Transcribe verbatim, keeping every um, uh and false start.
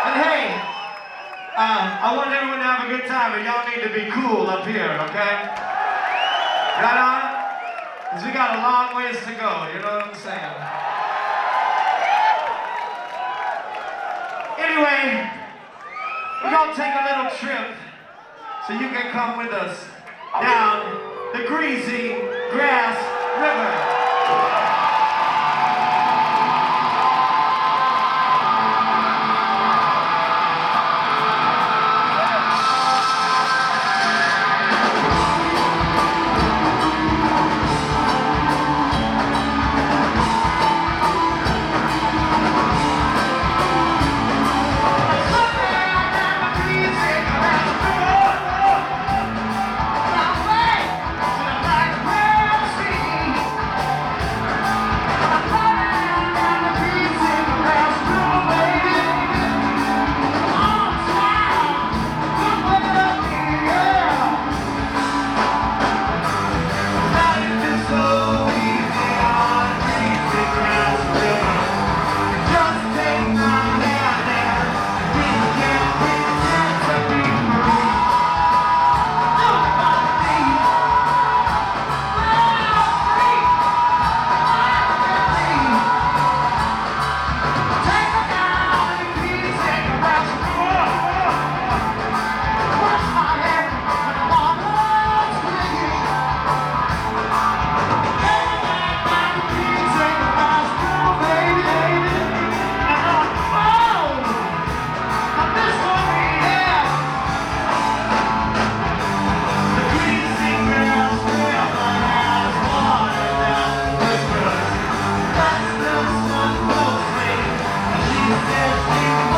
And hey, uh, I want everyone to have a good time, and y'all need to be cool up here, okay? Right on? Because we got a long ways to go, you know what I'm saying? Anyway, we're gonna take a little trip so you can come with us down the greasy grass river. She said she